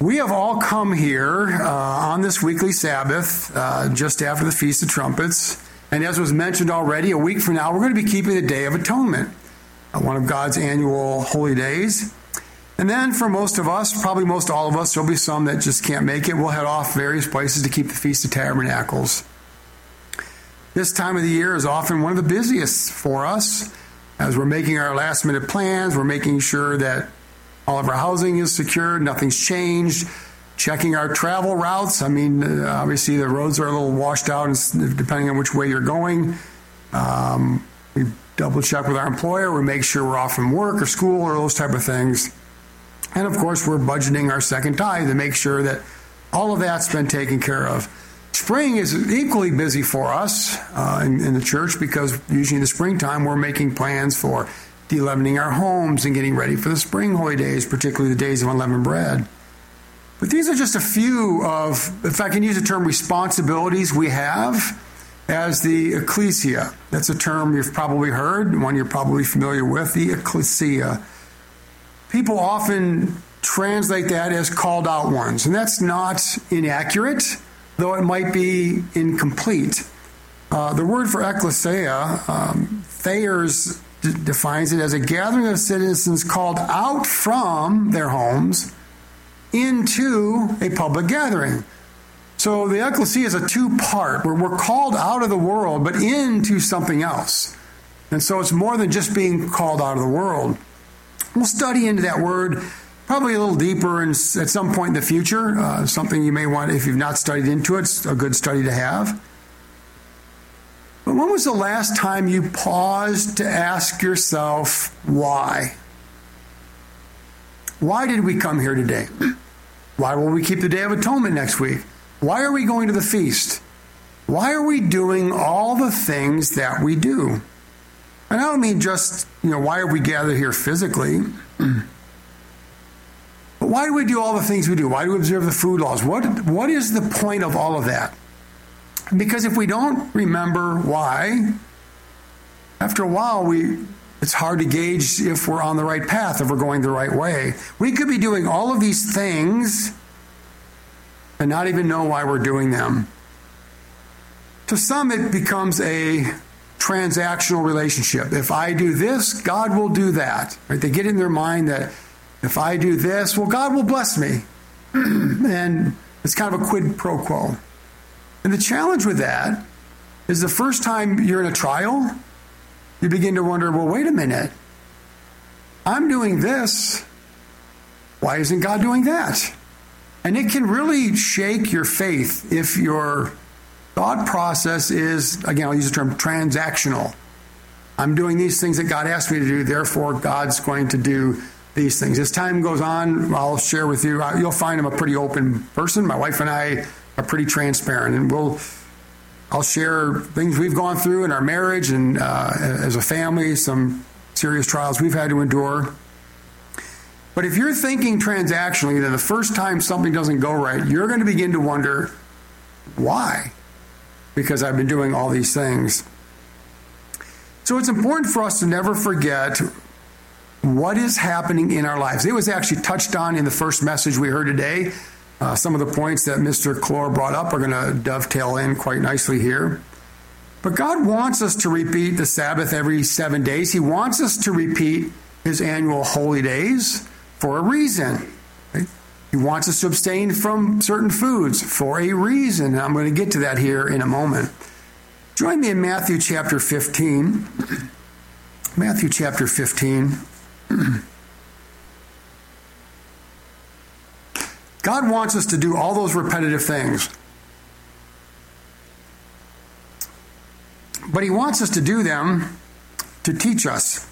We have all come here on this weekly Sabbath, just after the Feast of Trumpets. And as was mentioned already, a week from now, we're going to be keeping the Day of Atonement, one of God's annual holy days. And then for most of us, probably most all of us, there'll be some that just can't make it. We'll head off various places to keep the Feast of Tabernacles. This time of the year is often one of the busiest for us. As we're making our last-minute plans, we're making sure that all of our housing is secured, nothing's changed, checking our travel routes. I mean, obviously the roads are a little washed out depending on which way you're going. We double check with our employer. We make sure we're off from work or school or those type of things. And of course, we're budgeting our second tithe to make sure that all of that's been taken care of. Spring is equally busy for us in the church because usually in the springtime we're making plans for de-leavening our homes and getting ready for the spring holy days, particularly the days of unleavened bread. But these are just a few of, if I can use the term, responsibilities we have as the ecclesia. That's a term you've probably heard, one you're probably familiar with, the ecclesia. People often translate that as called out ones, and that's not inaccurate, though it might be incomplete. The word for ecclesia, Thayer's defines it as a gathering of citizens called out from their homes into a public gathering. So the ecclesia is a two-part, where we're called out of the world, but into something else. And so it's more than just being called out of the world. We'll study into that word probably a little deeper at some point in the future. Something you may want, if you've not studied into it, it's a good study to have. But when was the last time you paused to ask yourself why? Why did we come here today? Why will we keep the Day of Atonement next week? Why are we going to the feast? Why are we doing all the things that we do? And I don't mean just, why are we gathered here physically? But why do we do all the things we do? Why do we observe the food laws? What is the point of all of that? Because if we don't remember why, after a while, it's hard to gauge if we're on the right path, if we're going the right way. We could be doing all of these things and not even know why we're doing them. To some, it becomes a transactional relationship. If I do this, God will do that. Right? They get in their mind that if I do this, well, God will bless me. And it's kind of a quid pro quo. And the challenge with that is the first time you're in a trial, you begin to wonder, well, wait a minute. I'm doing this. Why isn't God doing that? And it can really shake your faith if your thought process is, again, I'll use the term transactional. I'm doing these things that God asked me to do, therefore God's going to do these things. As time goes on, I'll share with you, you'll find I'm a pretty open person. My wife and I are pretty transparent, and I'll share things we've gone through in our marriage and as a family, some serious trials we've had to endure. But if you're thinking transactionally, then the first time something doesn't go right, you're going to begin to wonder, why? Because I've been doing all these things. So it's important for us to never forget what is happening in our lives. It was actually touched on in the first message we heard today. Some of the points that Mr. Clore brought up are going to dovetail in quite nicely here. But God wants us to repeat the Sabbath every 7 days. He wants us to repeat his annual holy days for a reason. Right? He wants us to abstain from certain foods for a reason. And I'm going to get to that here in a moment. Join me in Matthew chapter 15. Matthew chapter 15. God wants us to do all those repetitive things. But he wants us to do them to teach us.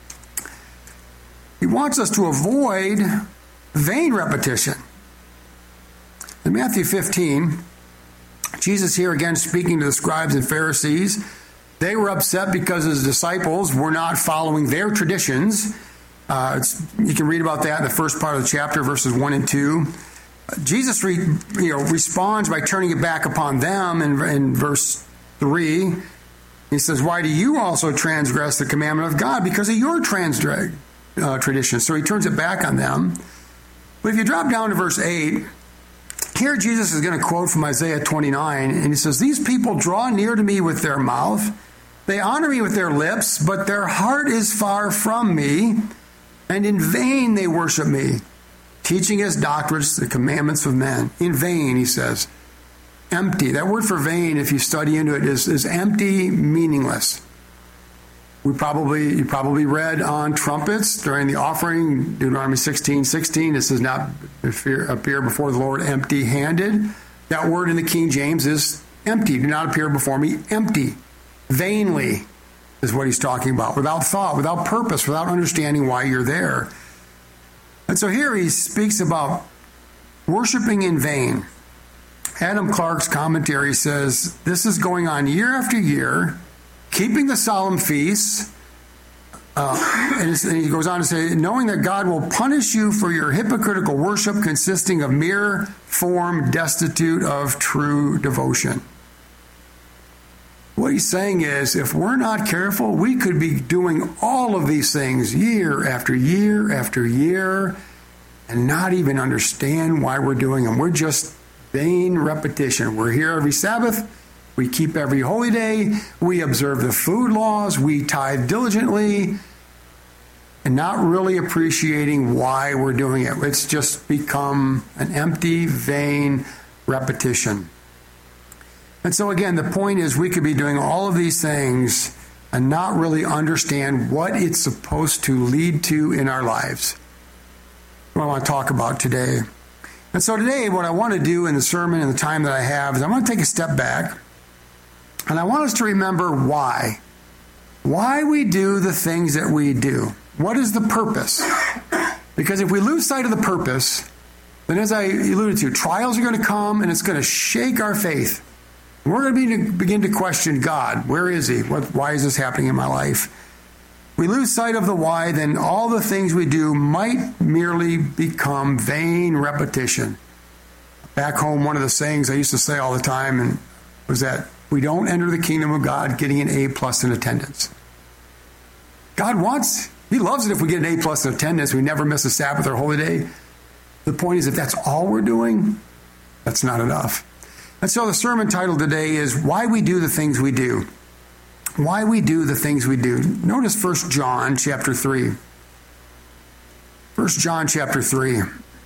He wants us to avoid vain repetition. In Matthew 15, Jesus here again speaking to the scribes and Pharisees. They were upset because his disciples were not following their traditions. You can read about that in the first part of the chapter, verses 1 and 2. Jesus responds by turning it back upon them in verse 3. He says, why do you also transgress the commandment of God? Because of your tradition. So he turns it back on them. But if you drop down to verse 8, here Jesus is going to quote from Isaiah 29, and he says, "These people draw near to me with their mouth. They honor me with their lips, but their heart is far from me, and in vain they worship me, teaching as doctrines the commandments of men." In vain, he says. Empty. That word for vain, if you study into it, is empty, meaningless. You probably read on trumpets during the offering, Deuteronomy 16:16. This does not appear before the Lord empty-handed. That word in the King James is empty. Do not appear before me empty. Vainly is what he's talking about. Without thought, without purpose, without understanding why you're there. And so here he speaks about worshiping in vain. Adam Clark's commentary says this is going on year after year, keeping the solemn feasts, and he goes on to say, knowing that God will punish you for your hypocritical worship consisting of mere form destitute of true devotion. What he's saying is, if we're not careful, we could be doing all of these things year after year after year and not even understand why we're doing them. We're just vain repetition. We're here every Sabbath. We keep every holy day. We observe the food laws. We tithe diligently, and not really appreciating why we're doing it. It's just become an empty, vain repetition. And so again, the point is we could be doing all of these things and not really understand what it's supposed to lead to in our lives. What I want to talk about today. And so today, what I want to do in the sermon and the time that I have is I want to take a step back, and I want us to remember why. Why we do the things that we do. What is the purpose? Because if we lose sight of the purpose, then as I alluded to, trials are going to come and it's going to shake our faith. And we're going to begin to question God. Where is he? Why is this happening in my life? We lose sight of the why, then all the things we do might merely become vain repetition. Back home, one of the sayings I used to say all the time was that we don't enter the kingdom of God getting an A+ in attendance. God he loves it if we get an A+ in attendance. We never miss a Sabbath or holy day. The point is, if that's all we're doing, that's not enough. And so the sermon title today is Why We Do the Things We Do. Why we do the things we do. Notice 1 John chapter 3. 1 John chapter 3.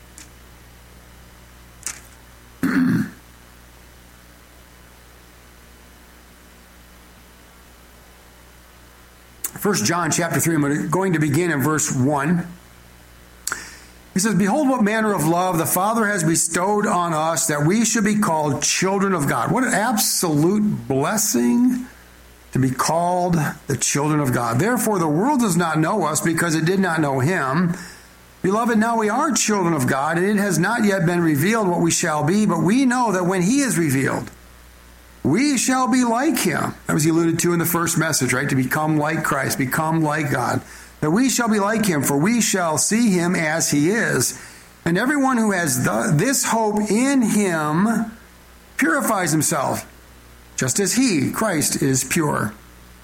First John chapter 3, I'm going to begin in verse 1. He says, "Behold what manner of love the Father has bestowed on us, that we should be called children of God." What an absolute blessing to be called the children of God. "Therefore the world does not know us because it did not know him. Beloved, now we are children of God, and it has not yet been revealed what we shall be, but we know that when he is revealed, we shall be like him." That was alluded to in the first message, right? To become like Christ, become like God. "That we shall be like him, for we shall see him as he is. And everyone who has this hope in him purifies himself, just as he, Christ, is pure."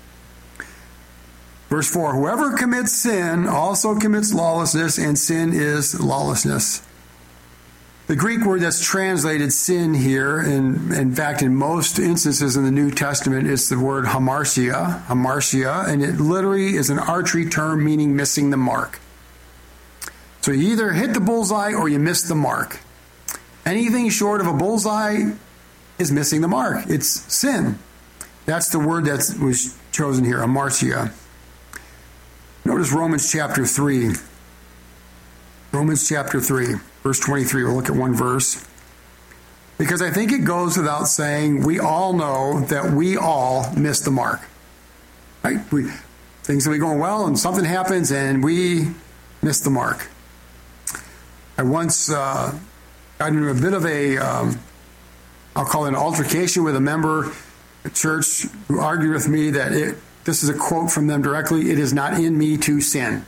Verse 4, "Whoever commits sin also commits lawlessness, and sin is lawlessness." The Greek word that's translated sin here, and in fact in most instances in the New Testament, it's the word hamartia, and it literally is an archery term meaning missing the mark. So you either hit the bullseye or you miss the mark. Anything short of a bullseye is missing the mark. It's sin. That's the word that was chosen here, hamartia. Notice Romans chapter 3. Romans chapter 3, verse 23. We'll look at one verse. Because I think it goes without saying, we all know that we all miss the mark. Right? Things will be going well and something happens and we miss the mark. I once got into a bit of I'll call it an altercation with a member at church who argued with me that this is a quote from them directly, "It is not in me to sin."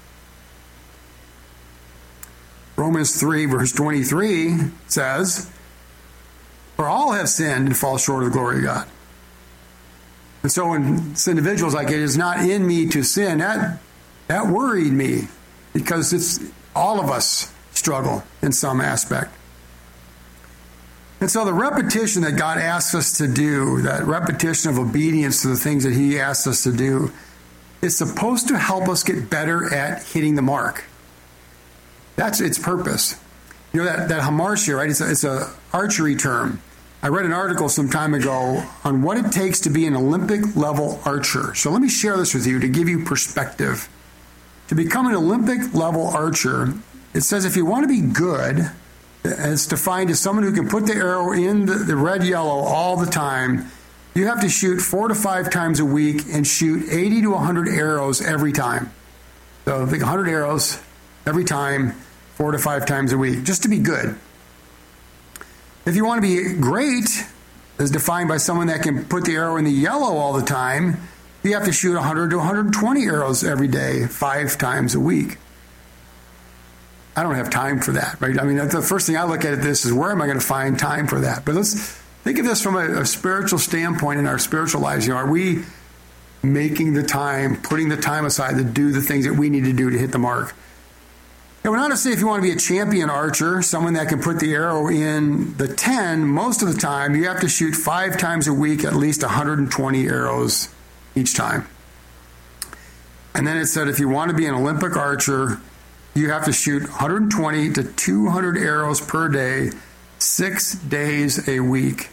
Romans 3 verse 23 says, "For all have sinned and fall short of the glory of God." And so when this individual's like, "It is not in me to sin," that worried me, because it's all of us struggle in some aspect. And so the repetition that God asks us to do, that repetition of obedience to the things that he asks us to do, is supposed to help us get better at hitting the mark. That's its purpose. You know, that hamartia, right? It's a archery term. I read an article some time ago on what it takes to be an Olympic level archer. So let me share this with you to give you perspective. To become an Olympic level archer, it says if you want to be good, it's defined as someone who can put the arrow in the red yellow all the time. You have to shoot 4 to 5 times a week and shoot 80 to 100 arrows every time. So I think 100 arrows every time, 4 to 5 times a week, just to be good. If you want to be great, as defined by someone that can put the arrow in the yellow all the time, you have to shoot 100 to 120 arrows every day, 5 times a week. I don't have time for that, right? I mean, the first thing I look at this is where am I going to find time for that? But let's think of this from a spiritual standpoint in our spiritual lives. You know, are we making the time, putting the time aside to do the things that we need to do to hit the mark? It went on to say if you want to be a champion archer, someone that can put the arrow in the 10, most of the time you have to shoot 5 times a week, at least 120 arrows each time. And then it said if you want to be an Olympic archer, you have to shoot 120 to 200 arrows per day, 6 days a week.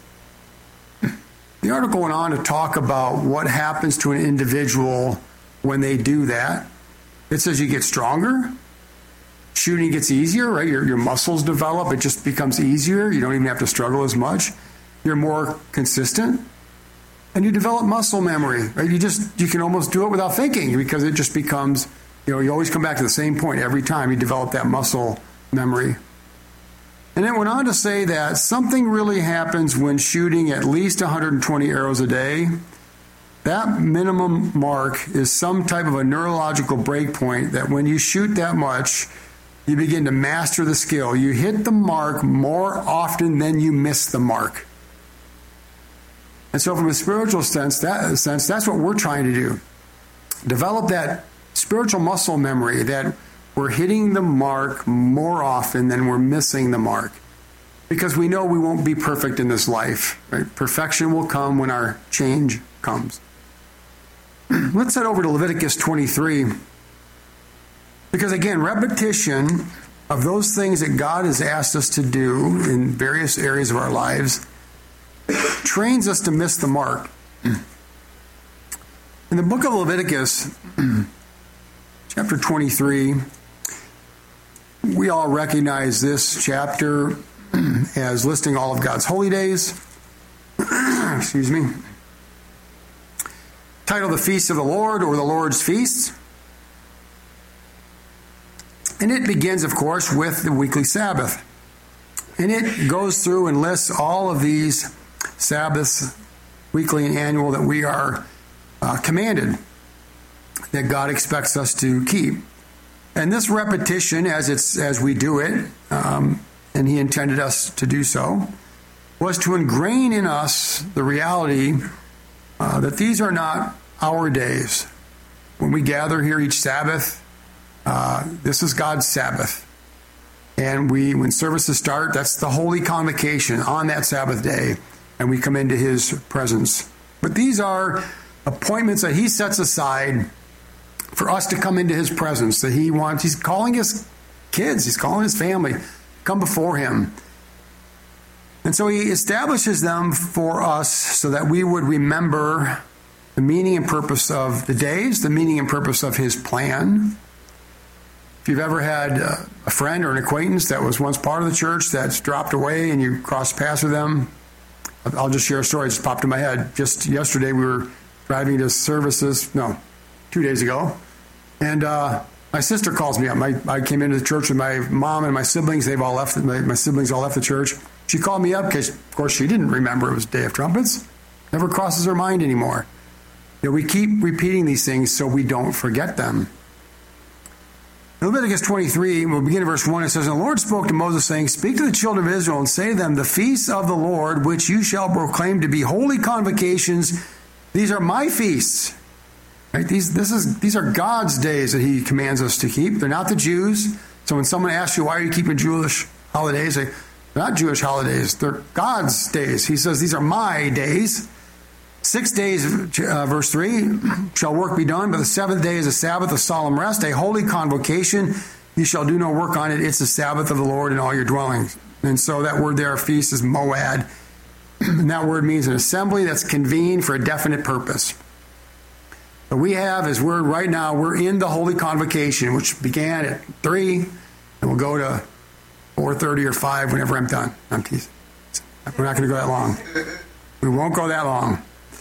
The article went on to talk about what happens to an individual when they do that. It says you get stronger. Shooting gets easier, right? Your muscles develop. It just becomes easier. You don't even have to struggle as much. You're more consistent. And you develop muscle memory, right? You can almost do it without thinking because it just becomes, you always come back to the same point every time you develop that muscle memory. And it went on to say that something really happens when shooting at least 120 arrows a day. That minimum mark is some type of a neurological break point that when you shoot that much, you begin to master the skill. You hit the mark more often than you miss the mark. And so from a spiritual sense, that's what we're trying to do. Develop that spiritual muscle memory that we're hitting the mark more often than we're missing the mark. Because we know we won't be perfect in this life. Right? Perfection will come when our change comes. Let's head over to Leviticus 23. Because again, repetition of those things that God has asked us to do in various areas of our lives trains us to miss the mark. In the book of Leviticus, chapter 23, we all recognize this chapter as listing all of God's holy days. Excuse me. Titled The Feast of the Lord or the Lord's Feasts. And it begins, of course, with the weekly Sabbath. And it goes through and lists all of these Sabbaths, weekly and annual, that we are commanded, that God expects us to keep. And this repetition, as we do it, and he intended us to do so, was to ingrain in us the reality that these are not our days. When we gather here each Sabbath, this is God's Sabbath. And when services start, that's the holy convocation on that Sabbath day, and we come into his presence. But these are appointments that he sets aside for us to come into his presence, that he wants. He's calling his kids, he's calling his family, come before him. And so he establishes them for us so that we would remember the meaning and purpose of the days, the meaning and purpose of his plan. If you've ever had a friend or an acquaintance that was once part of the church that's dropped away and you crossed paths with them, I'll just share a story that just popped in my head. Just yesterday we were driving to services, 2 days ago, and my sister calls me up. I came into the church with my mom and my siblings. They've all left. My siblings all left the church. She called me up because, of course, she didn't remember it was Day of Trumpets. Never crosses her mind anymore. We keep repeating these things so we don't forget them. In Leviticus 23, we'll begin at verse 1. It says, "And the Lord spoke to Moses, saying, Speak to the children of Israel and say to them, The feasts of the Lord, which you shall proclaim to be holy convocations, these are my feasts." Right? These are God's days that he commands us to keep. They're not the Jews'. So when someone asks you, why are you keeping Jewish holidays? They're not Jewish holidays. They're God's days. He says, these are my days. 6 days, verse 3, shall work be done, but the seventh day is a Sabbath of solemn rest, a holy convocation. You shall do no work on it. It's the Sabbath of the Lord in all your dwellings. And so that word there, feast, is moed. And that word means an assembly that's convened for a definite purpose. What we have is right now, we're in the holy convocation, which began at 3, and we'll go to 4:30 or 5 whenever I'm done. I'm teasing. We're not going to go that long. We won't go that long.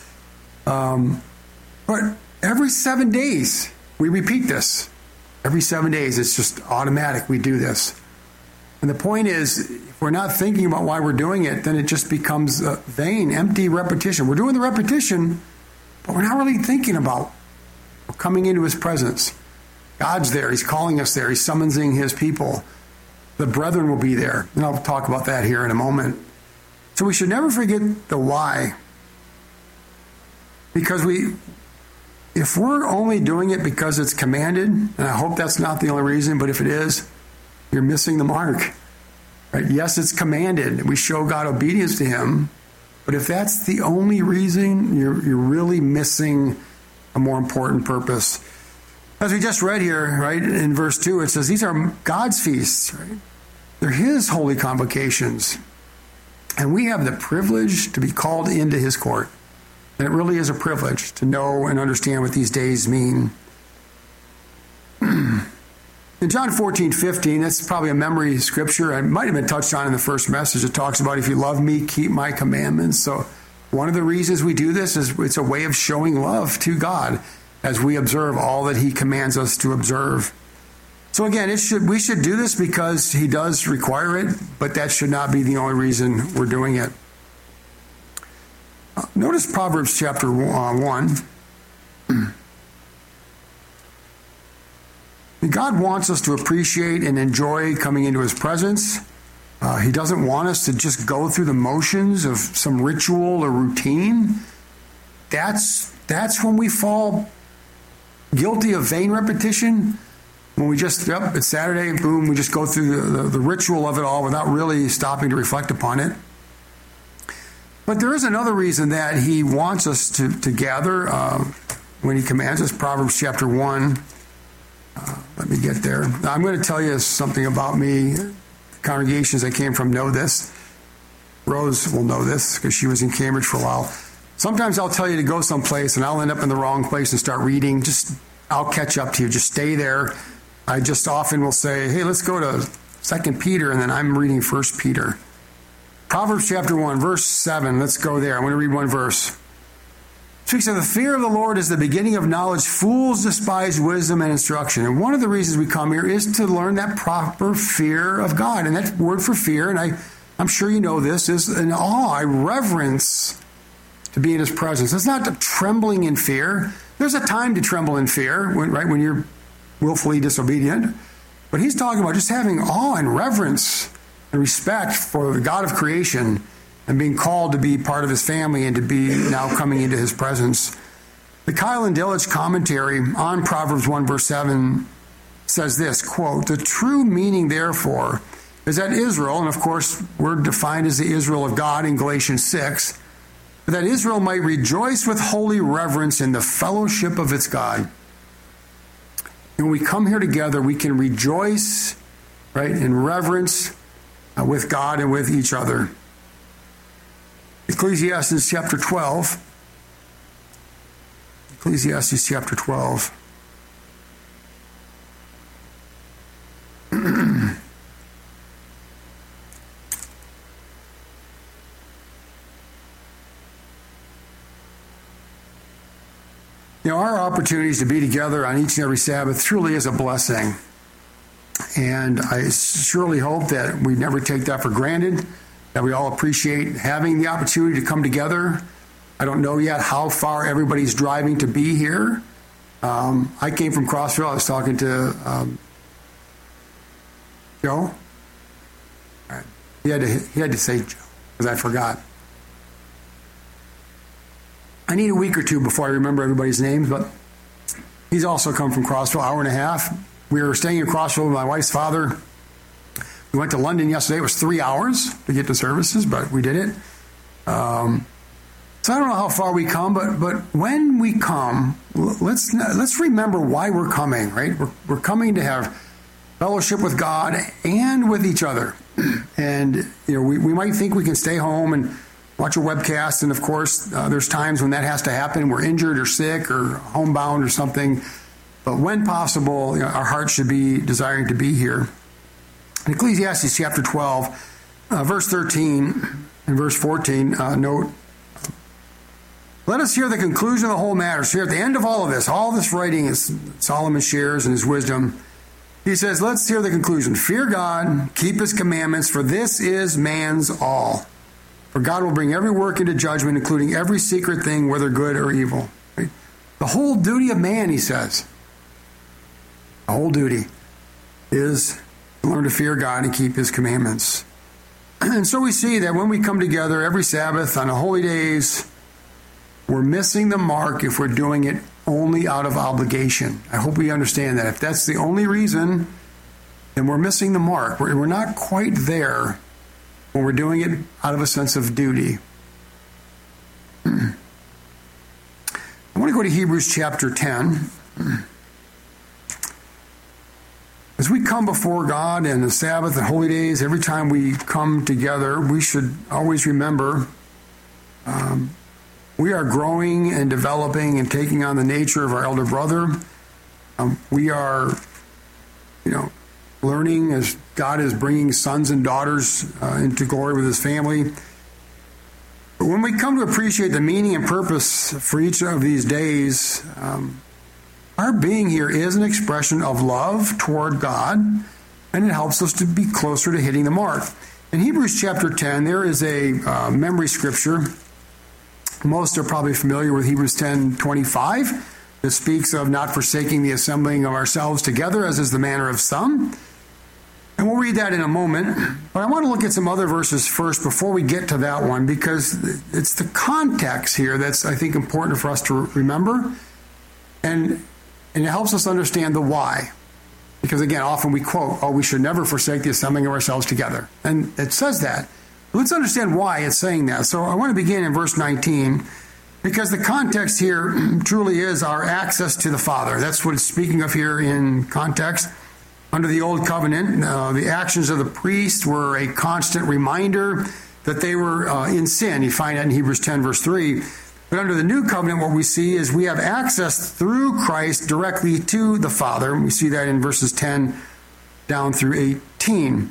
But every 7 days, we repeat this. Every 7 days, it's just automatic. We do this. And the point is, if we're not thinking about why we're doing it, then it just becomes a vain, empty repetition. We're doing the repetition, but we're not really thinking about coming into his presence. God's there. He's calling us there. He's summoning his people. The brethren will be there. And I'll talk about that here in a moment. So we should never forget the why. Because if we're only doing it because it's commanded, and I hope that's not the only reason, but if it is, you're missing the mark. Right? Yes, it's commanded. We show God obedience to him. But if that's the only reason, you're really missing a more important purpose. As we just read here, right, in verse 2, it says, these are God's feasts, right? They're his holy convocations. And we have the privilege to be called into his court. And it really is a privilege to know and understand what these days mean. In John 14:15, that's probably a memory scripture. It might have been touched on in the first message. It talks about, if you love me, keep my commandments. So one of the reasons we do this is it's a way of showing love to God as we observe all that he commands us to observe. So again, we should do this because he does require it, but that should not be the only reason we're doing it. Notice Proverbs chapter 1. God wants us to appreciate and enjoy coming into his presence. He doesn't want us to just go through the motions of some ritual or routine. That's when we fall guilty of vain repetition. When we just, it's Saturday, and boom, we just go through the ritual of it all without really stopping to reflect upon it. But there is another reason that he wants us to gather when he commands us. Proverbs chapter 1. Let me get there. I'm going to tell you something about me. The congregations I came from know this. Rose will know this because she was in Cambridge for a while. Sometimes I'll tell you to go someplace and I'll end up in the wrong place and start reading. I'll catch up to you. Just stay there. I just often will say, hey, let's go to 2 Peter, and then I'm reading 1 Peter. Proverbs chapter 1, verse 7. Let's go there. I'm going to read one verse. It speaks of the fear of the Lord is the beginning of knowledge. Fools despise wisdom and instruction. And one of the reasons we come here is to learn that proper fear of God. And that word for fear, and I'm sure you know this, is an awe, a reverence to be in his presence. It's not trembling in fear. There's a time to tremble in fear, when you're willfully disobedient. But he's talking about just having awe and reverence and respect for the God of creation and being called to be part of his family and to be now coming into his presence. The Keil and Delitzsch commentary on Proverbs 1 verse 7 says this, quote, the true meaning, therefore, is that Israel, and of course we're defined as the Israel of God in Galatians 6, that Israel might rejoice with holy reverence in the fellowship of its God. And when we come here together, we can rejoice, right, in reverence with God and with each other. Ecclesiastes chapter 12. Ecclesiastes chapter 12. Our opportunities to be together on each and every Sabbath truly is a blessing. And I surely hope that we never take that for granted, that we all appreciate having the opportunity to come together. I don't know yet how far everybody's driving to be here. I came from Crossville. I was talking to Joe. All right. He had to say Joe because I forgot. I need a week or two before I remember everybody's names, but he's also come from Crossville, hour and a half. We were staying in Crossville with my wife's father. We went to London yesterday. It was 3 hours to get to services, but we did it. So I don't know how far we come, but when we come, let's remember why we're coming, right? We're coming to have fellowship with God and with each other. And we might think we can stay home and watch a webcast, and of course, there's times when that has to happen. We're injured or sick or homebound or something. But when possible, our hearts should be desiring to be here. In Ecclesiastes chapter 12, verse 13 and verse 14, note, let us hear the conclusion of the whole matter. So here at the end of all this writing is Solomon shares in his wisdom. He says, let's hear the conclusion. Fear God, keep his commandments, for this is man's all. For God will bring every work into judgment, including every secret thing, whether good or evil. Right? The whole duty of man, he says, the whole duty is to learn to fear God and keep his commandments. And so we see that when we come together every Sabbath on the holy days, we're missing the mark if we're doing it only out of obligation. I hope we understand that. If that's the only reason, then we're missing the mark. We're not quite there when we're doing it out of a sense of duty. I want to go to Hebrews chapter 10. As we come before God and the Sabbath and holy days, every time we come together, we should always remember we are growing and developing and taking on the nature of our elder brother. We are, learning as God is bringing sons and daughters into glory with his family. But when we come to appreciate the meaning and purpose for each of these days, our being here is an expression of love toward God, and it helps us to be closer to hitting the mark. In Hebrews chapter 10, there is a memory scripture. Most are probably familiar with Hebrews 10:25. That speaks of not forsaking the assembling of ourselves together, as is the manner of some. And we'll read that in a moment. But I want to look at some other verses first before we get to that one, because it's the context here that's, I think, important for us to remember. And it helps us understand the why. Because, again, often we quote, we should never forsake the assembling of ourselves together. And it says that. Let's understand why it's saying that. So I want to begin in verse 19, because the context here truly is our access to the Father. That's what it's speaking of here in context. Under the Old Covenant, the actions of the priest were a constant reminder that they were in sin. You find that in Hebrews 10, verse 3. But under the New Covenant, what we see is we have access through Christ directly to the Father. We see that in verses 10 down through 18.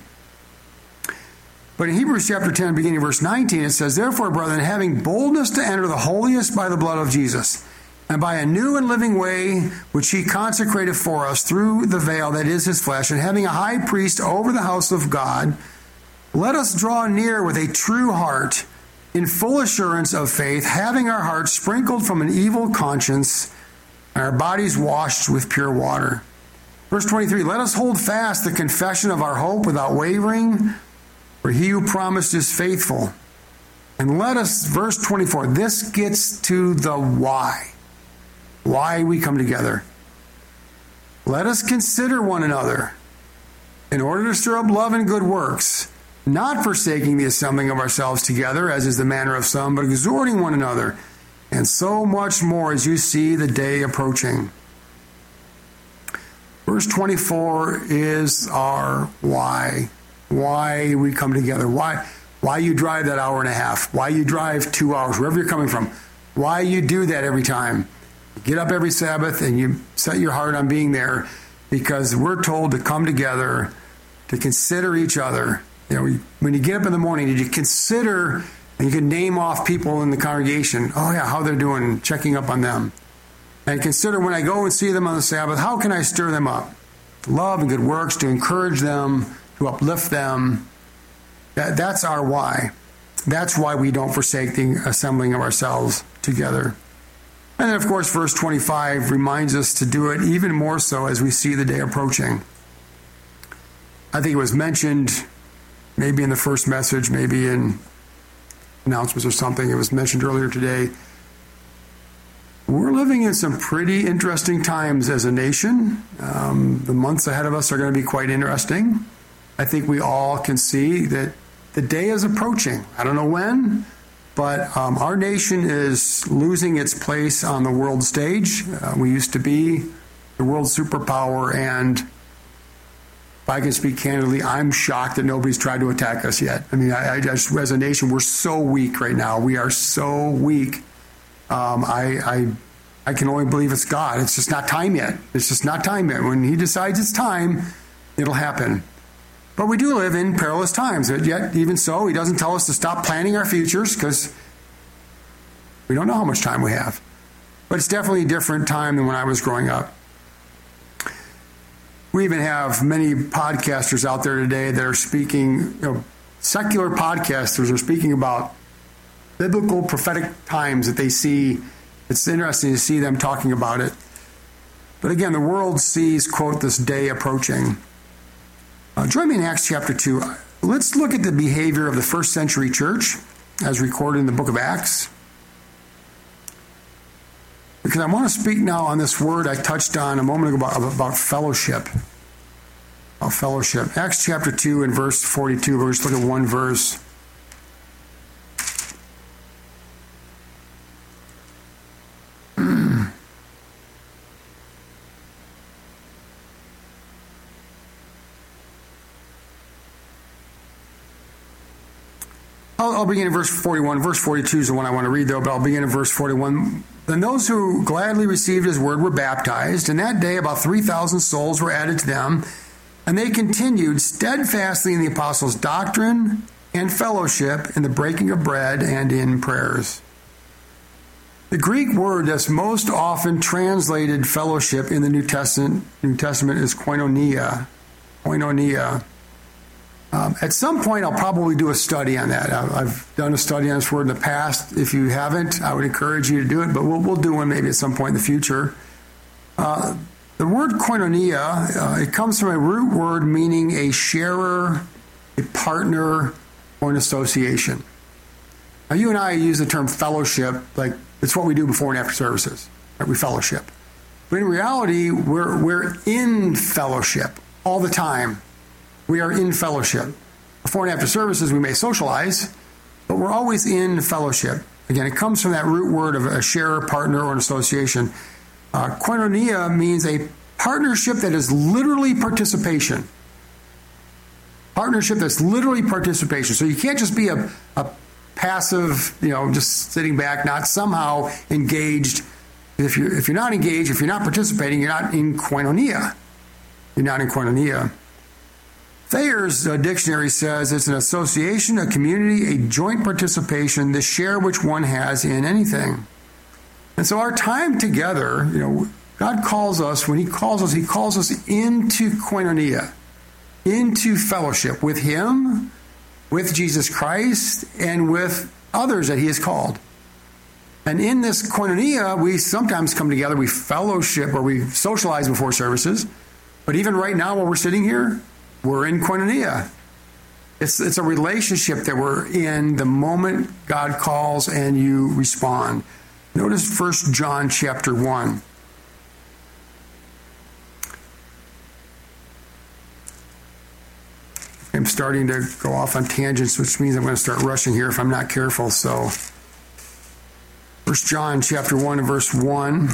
But in Hebrews chapter 10, beginning verse 19, it says, therefore, brethren, having boldness to enter the holiest by the blood of Jesus, and by a new and living way which he consecrated for us through the veil that is his flesh, and having a high priest over the house of God, let us draw near with a true heart, in full assurance of faith, having our hearts sprinkled from an evil conscience, and our bodies washed with pure water. Verse 23, let us hold fast the confession of our hope without wavering, for he who promised is faithful. And let us, verse 24, this gets to the why. Why we come together. Let us consider one another in order to stir up love and good works, not forsaking the assembling of ourselves together, as is the manner of some, but exhorting one another, and so much more as you see the day approaching. Verse 24 is our why. Why we come together. Why you drive that hour and a half. Why you drive 2 hours, wherever you're coming from. Why you do that every time. You get up every Sabbath and you set your heart on being there, because we're told to come together, to consider each other. When you get up in the morning, did you consider, and you can name off people in the congregation, how they're doing, checking up on them. And consider when I go and see them on the Sabbath, how can I stir them up? Love and good works, to encourage them, to uplift them. That's our why. That's why we don't forsake the assembling of ourselves together. And then, of course, verse 25 reminds us to do it even more so as we see the day approaching. I think it was mentioned maybe in the first message, maybe in announcements or something. It was mentioned earlier today. we're living in some pretty interesting times as a nation. The months ahead of us are going to be quite interesting. I think we all can see that the day is approaching. I don't know when, but our nation is losing its place on the world stage. We used to be the world superpower, and if I can speak candidly, I'm shocked that nobody's tried to attack us yet. I mean, I just, as a nation, we're so weak right now. We are so weak. I can only believe it's God. It's just not time yet. It's just not time yet. When He decides it's time, it'll happen. But we do live in perilous times. Yet, even so, He doesn't tell us to stop planning our futures because we don't know how much time we have. But it's definitely a different time than when I was growing up. We even have many podcasters out there today that are speaking, secular podcasters are speaking about biblical prophetic times that they see. It's interesting to see them talking about it. But again, the world sees, quote, this day approaching. Join me in Acts chapter 2. Let's look at the behavior of the first century church as recorded in the book of Acts. Because I want to speak now on this word I touched on a moment ago about fellowship. About fellowship. Acts chapter 2 and verse 42. We'll just look at one verse. I'll begin in verse 41. Verse 42 is the one I want to read, though, but I'll begin in verse 41. Then those who gladly received His word were baptized, and that day about 3,000 souls were added to them, and they continued steadfastly in the apostles' doctrine and fellowship, in the breaking of bread and in prayers. The Greek word that's most often translated fellowship in the New Testament is koinonia. Koinonia. At some point, I'll probably do a study on that. I've done a study on this word in the past. If you haven't, I would encourage you to do it, but we'll do one maybe at some point in the future. The word koinonia, it comes from a root word meaning a sharer, a partner, or an association. Now, you and I use the term fellowship, like it's what we do before and after services. Right? We fellowship. But in reality, we're in fellowship all the time. We are in fellowship. Before and after services, we may socialize, but we're always in fellowship. Again, it comes from that root word of a sharer, partner, or an association. Koinonia means a partnership that is literally participation. Partnership that's literally participation. So you can't just be a passive, just sitting back, not somehow engaged. If you're not engaged, if you're not participating, you're not in koinonia. You're not in koinonia. Thayer's dictionary says it's an association, a community, a joint participation, the share which one has in anything. And so our time together, God calls us, when He calls us into koinonia, into fellowship with Him, with Jesus Christ, and with others that He has called. And in this koinonia, we sometimes come together, we fellowship, or we socialize before services. But even right now while we're sitting here, we're in koinonia. It's a relationship that we're in the moment God calls and you respond. Notice 1 John chapter 1. I'm starting to go off on tangents, which means I'm going to start rushing here if I'm not careful. So 1 John chapter 1 and verse 1.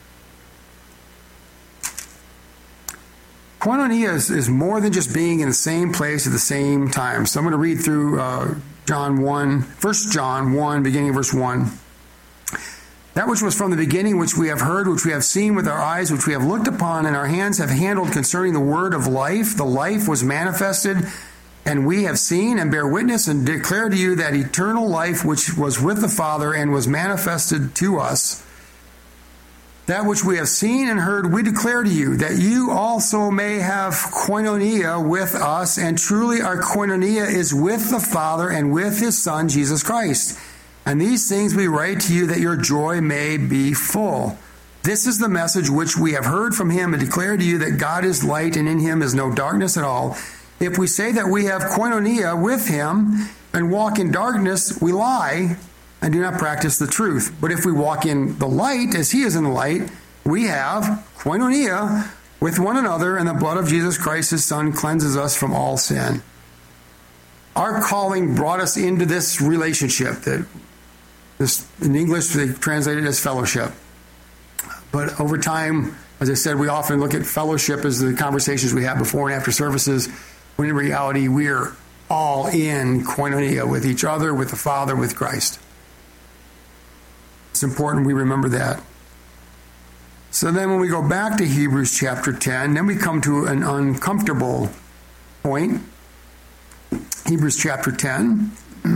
Koinonia is more than just being in the same place at the same time. So I'm going to read through 1 John 1, beginning of verse 1. That which was from the beginning, which we have heard, which we have seen with our eyes, which we have looked upon, and our hands have handled concerning the word of life. The life was manifested, and we have seen and bear witness and declare to you that eternal life which was with the Father and was manifested to us. That which we have seen and heard, we declare to you, that you also may have koinonia with us. And truly our koinonia is with the Father and with His Son, Jesus Christ. And these things we write to you, that your joy may be full. This is the message which we have heard from Him and declare to you, that God is light and in Him is no darkness at all. If we say that we have koinonia with Him and walk in darkness, we lie and do not practice the truth. But if we walk in the light, as he is in the light, we have koinonia with one another, and the blood of Jesus Christ, his Son, cleanses us from all sin. Our calling brought us into this relationship that in English they translate it as fellowship. But over time, as I said, we often look at fellowship as the conversations we have before and after services, when in reality we're all in koinonia with each other, with the Father, with Christ. It's important we remember that. So then when we go back to Hebrews chapter 10, then we come to an uncomfortable point. Hebrews chapter 10.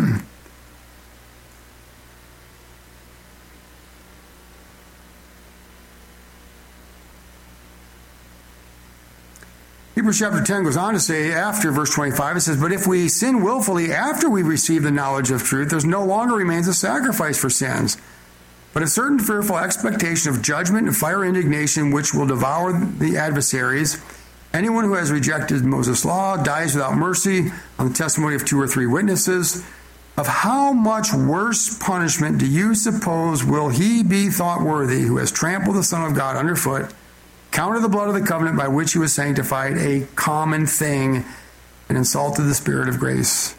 Hebrews chapter 10 goes on to say, after verse 25, it says, "But if we sin willfully after we receive the knowledge of truth, there no longer remains a sacrifice for sins, but a certain fearful expectation of judgment and fire indignation which will devour the adversaries. Anyone who has rejected Moses' law dies without mercy on the testimony of 2 or 3 witnesses. Of how much worse punishment do you suppose will he be thought worthy who has trampled the Son of God underfoot, counted the blood of the covenant by which he was sanctified a common thing, and insulted the Spirit of grace?"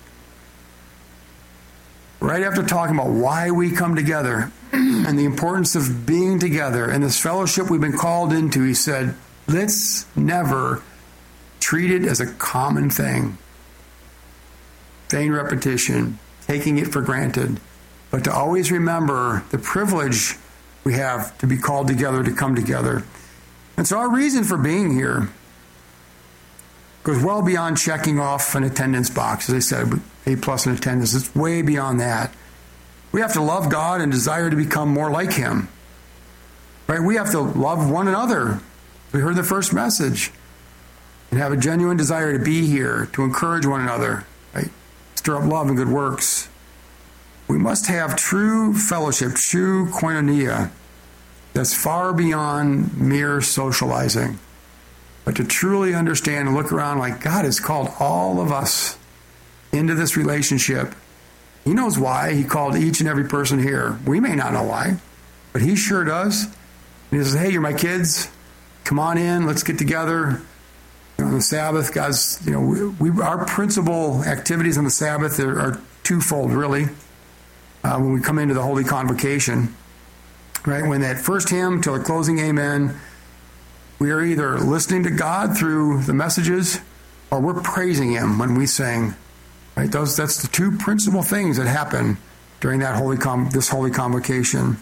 Right after talking about why we come together and the importance of being together and this fellowship we've been called into, he said, let's never treat it as a common thing. Vain repetition, taking it for granted, but to always remember the privilege we have to be called together, to come together. And so our reason for being here goes well beyond checking off an attendance box. As I said, A+ in attendance, it's way beyond that. We have to love God and desire to become more like him. Right? We have to love one another. We heard the first message. And have a genuine desire to be here, to encourage one another, right? Stir up love and good works. We must have true fellowship, true koinonia, that's far beyond mere socializing. But to truly understand and look around like God has called all of us into this relationship. He knows why he called each and every person here. We may not know why, but he sure does. And he says, hey, you're my kids. Come on in. Let's get together. On the Sabbath, God's, our principal activities on the Sabbath are twofold, really. When we come into the Holy Convocation, right? When that first hymn till the closing amen, we are either listening to God through the messages or we're praising him when we sing. Right? That's the two principal things that happen during that this Holy Convocation.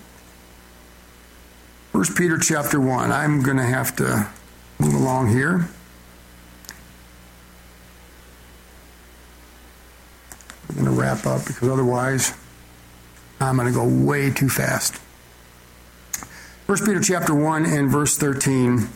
1 Peter chapter 1. I'm going to have to move along here. I'm going to wrap up because otherwise I'm going to go way too fast. 1 Peter chapter 1 and verse 13.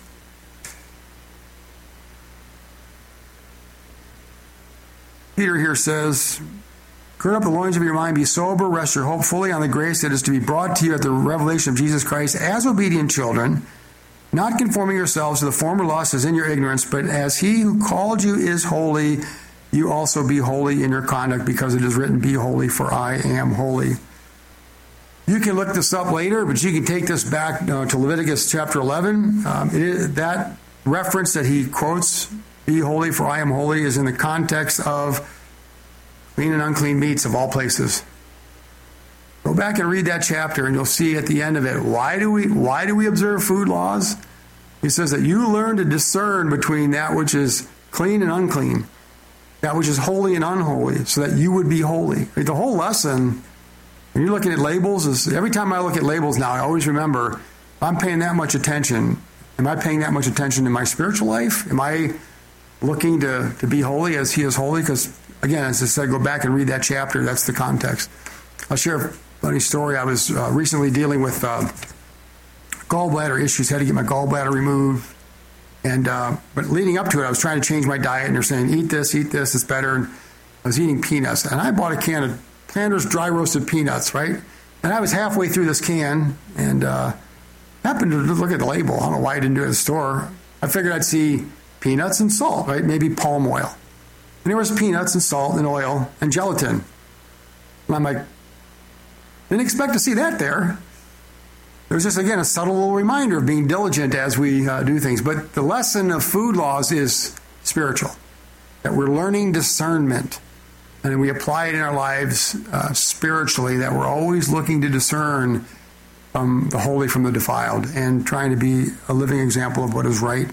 Peter here says, "Gird up the loins of your mind, be sober, rest your hope fully on the grace that is to be brought to you at the revelation of Jesus Christ as obedient children, not conforming yourselves to the former lusts as in your ignorance, but as he who called you is holy, you also be holy in your conduct, because it is written, be holy, for I am holy." You can look this up later, but you can take this back to Leviticus chapter 11. That reference that he quotes, be holy, for I am holy, is in the context of clean and unclean meats of all places. Go back and read that chapter and you'll see at the end of it, why do we observe food laws? He says that you learn to discern between that which is clean and unclean, that which is holy and unholy, so that you would be holy. The whole lesson, when you're looking at labels, is every time I look at labels now, I always remember, if I'm paying that much attention, am I paying that much attention in my spiritual life? Am I looking to be holy as he is holy? Because, again, as I said, go back and read that chapter. That's the context. I'll share a funny story. I was recently dealing with gallbladder issues. Had to get my gallbladder removed. And but leading up to it, I was trying to change my diet. And they're saying, eat this, it's better. And I was eating peanuts. And I bought a can of Planter's dry roasted peanuts, right? And I was halfway through this can and happened to look at the label. I don't know why I didn't do it at the store. I figured I'd see peanuts and salt, right? Maybe palm oil. And there was peanuts and salt and oil and gelatin. And I'm like, Didn't expect to see that there. There's just, again, a subtle little reminder of being diligent as we do things. But the lesson of food laws is spiritual, that we're learning discernment, and we apply it in our lives spiritually, that we're always looking to discern the holy from the defiled and trying to be a living example of what is right.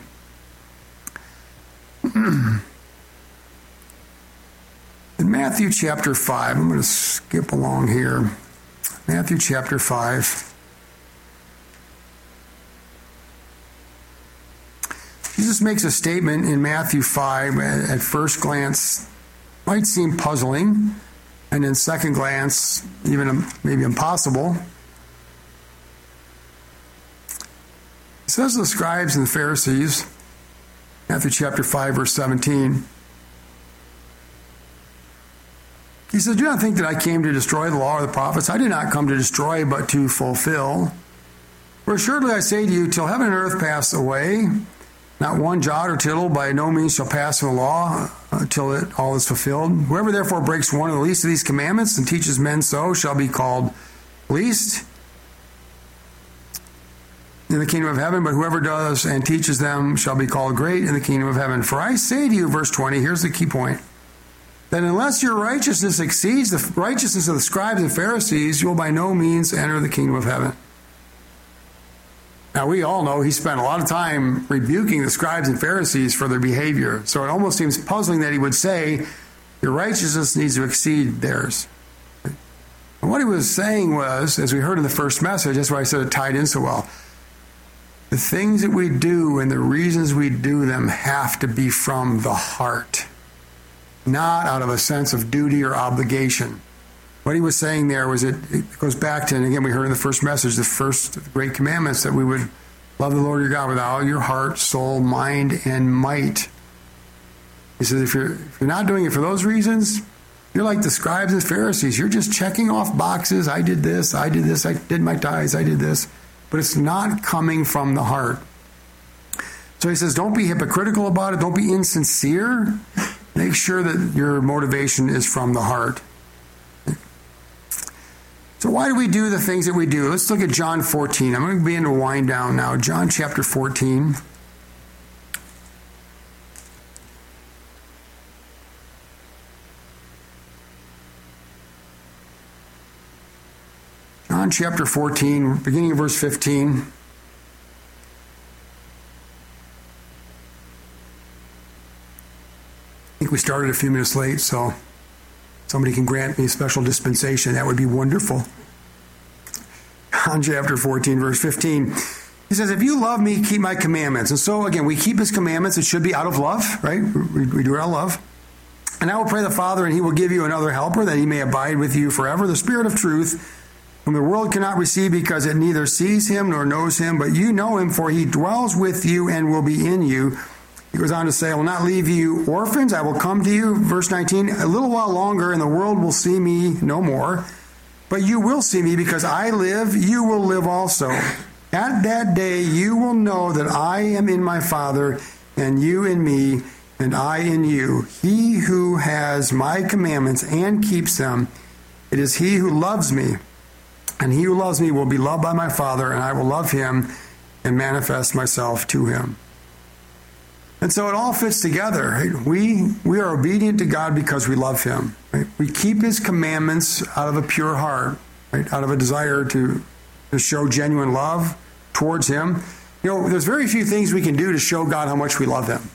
In Matthew chapter 5, I'm going to skip along here. Matthew chapter 5. Jesus makes a statement in Matthew 5 at first glance might seem puzzling, and in second glance even maybe impossible. It says the scribes and the Pharisees, Matthew chapter 5 verse 17, he says, "Do not think that I came to destroy the law or the prophets. I did not come to destroy, but to fulfill. For assuredly I say to you, till heaven and earth pass away, not one jot or tittle by no means shall pass from the law till it all is fulfilled. Whoever therefore breaks one of the least of these commandments and teaches men so shall be called least in the kingdom of heaven, but whoever does and teaches them shall be called great in the kingdom of heaven. For I say to you," verse 20, here's the key point, "that unless your righteousness exceeds the righteousness of the scribes and Pharisees, you will by no means enter the kingdom of heaven." Now, we all know he spent a lot of time rebuking the scribes and Pharisees for their behavior. So it almost seems puzzling that he would say, your righteousness needs to exceed theirs. And what he was saying was, as we heard in the first message, that's why I said it tied in so well, the things that we do and the reasons we do them have to be from the heart, not out of a sense of duty or obligation. What he was saying there was, it goes back to, and again, we heard in the first message, the first great commandments, that we would love the Lord your God with all your heart, soul, mind, and might. He says, if you're not doing it for those reasons, you're like the scribes and Pharisees. You're just checking off boxes. I did this, I did my tithes, I did this. But it's not coming from the heart. So he says, don't be hypocritical about it. Don't be insincere. Make sure that your motivation is from the heart. So why do we do the things that we do? Let's look at John 14. I'm going to begin to wind down now. John chapter 14. John chapter 14, beginning of verse 15. I think we started a few minutes late, so somebody can grant me a special dispensation. That would be wonderful. John chapter 14, verse 15. He says, if you love me, keep my commandments. And so, again, we keep his commandments. It should be out of love, right? We do it out of love. And I will pray the Father, and he will give you another helper, that he may abide with you forever, the Spirit of truth, whom the world cannot receive because it neither sees him nor knows him, but you know him, for he dwells with you and will be in you. He goes on to say, I will not leave you orphans, I will come to you. Verse 19, a little while longer, and the world will see me no more. But you will see me, because I live, you will live also. At that day you will know that I am in my Father, and you in me, and I in you. He who has my commandments and keeps them, it is he who loves me. And he who loves me will be loved by my Father, and I will love him and manifest myself to him. And so it all fits together. Right? We are obedient to God because we love him. Right? We keep his commandments out of a pure heart, right? Out of a desire to show genuine love towards him. You know, there's very few things we can do to show God how much we love him.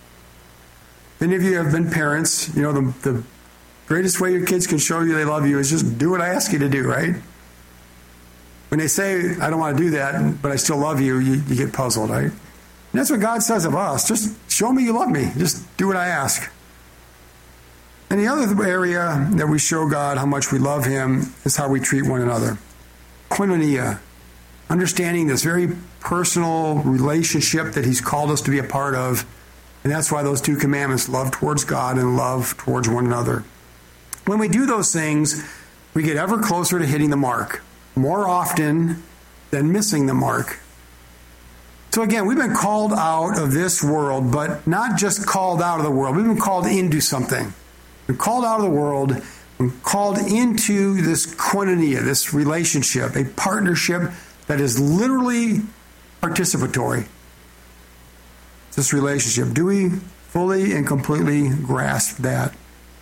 Many of you have been parents. You know, the greatest way your kids can show you they love you is just do what I ask you to do, right? When they say, I don't want to do that, but I still love you, you get puzzled, right? And that's what God says of us. Just show me you love me. Just do what I ask. And the other area that we show God how much we love him is how we treat one another. Koinonia. Understanding this very personal relationship that he's called us to be a part of. And that's why those two commandments, love towards God and love towards one another. When we do those things, we get ever closer to hitting the mark, more often than missing the mark. So again, we've been called out of this world, but not just called out of the world. We've been called into something. We're called out of the world, called into this koinonia, this relationship, a partnership that is literally participatory. This relationship. Do we fully and completely grasp that?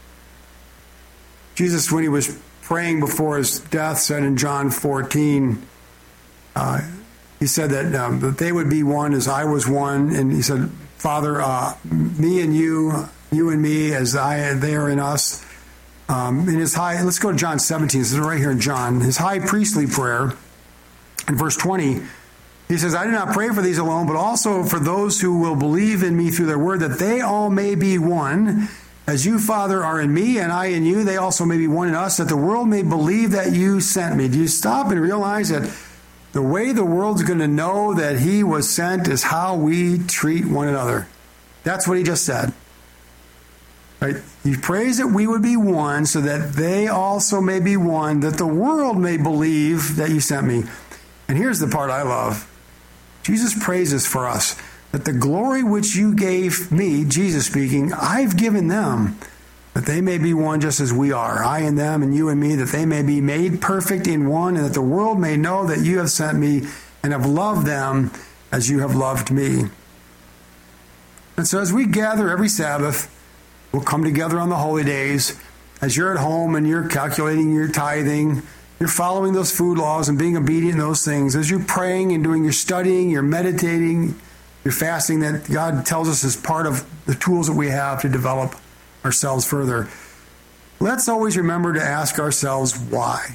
Jesus, when he was praying before his death, said in John 14, he said that they would be one as I was one. And he said, Father, me and you and me as they are in us. In his let's go to John 17. This is right here in John. His high priestly prayer in verse 20. He says, I do not pray for these alone, but also for those who will believe in me through their word, that they all may be one. As you, Father, are in me and I in you, they also may be one in us, that the world may believe that you sent me. Do you stop and realize that the way the world's going to know that he was sent is how we treat one another? That's what he just said. Right? He prays that we would be one so that they also may be one, that the world may believe that you sent me. And here's the part I love. Jesus praises for us that the glory which you gave me, Jesus speaking, I've given them, that they may be one just as we are, I and them and you and me, that they may be made perfect in one, and that the world may know that you have sent me and have loved them as you have loved me. And so as we gather every Sabbath, we'll come together on the holy days. As you're at home and you're calculating your tithing, you're following those food laws and being obedient in those things. As you're praying and doing your studying, you're meditating, you're fasting, that God tells us is part of the tools that we have to develop ourselves further. Let's always remember to ask ourselves why.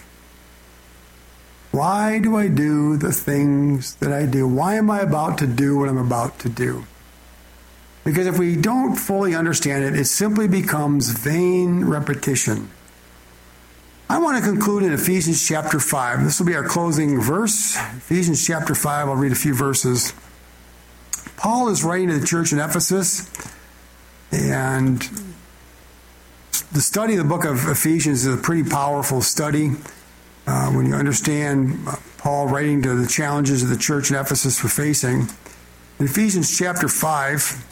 Why do I do the things that I do? Why am I about to do what I'm about to do? Because if we don't fully understand it, it simply becomes vain repetition. I want to conclude in Ephesians chapter 5. This will be our closing verse. Ephesians chapter 5, I'll read a few verses. Paul is writing to the church in Ephesus, and the study of the book of Ephesians is a pretty powerful study. When you understand Paul writing to the challenges of the church in Ephesus were facing. In Ephesians chapter 5,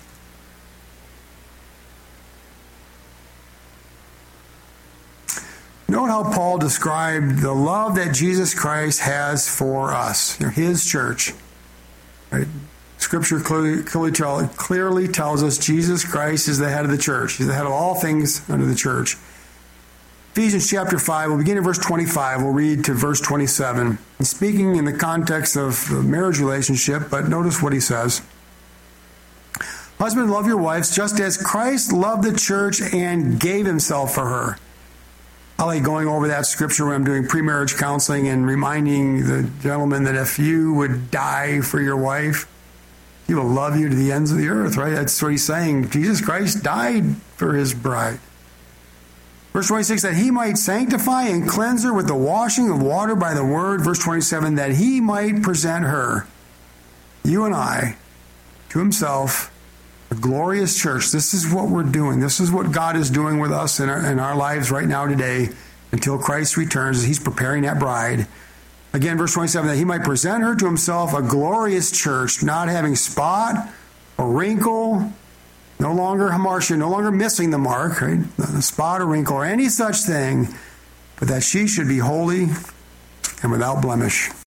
note how Paul described the love that Jesus Christ has for us, his church. Right? Scripture clearly tells us Jesus Christ is the head of the church. He's the head of all things under the church. Ephesians chapter 5, we'll begin in verse 25. We'll read to verse 27. And speaking in the context of the marriage relationship, but notice what he says. Husbands, love your wives just as Christ loved the church and gave himself for her. I like going over that scripture when I'm doing pre-marriage counseling and reminding the gentleman that if you would die for your wife, he will love you to the ends of the earth, right? That's what he's saying. Jesus Christ died for his bride. Verse 26, that he might sanctify and cleanse her with the washing of water by the word. Verse 27, that he might present her, you and I, to himself, a glorious church. This is what we're doing. This is what God is doing with us in our lives right now today until Christ returns as he's preparing that bride. Again, verse 27, that he might present her to himself a glorious church, not having spot or wrinkle, no longer hamartia, no longer missing the mark, right? The spot or wrinkle or any such thing, but that she should be holy and without blemish.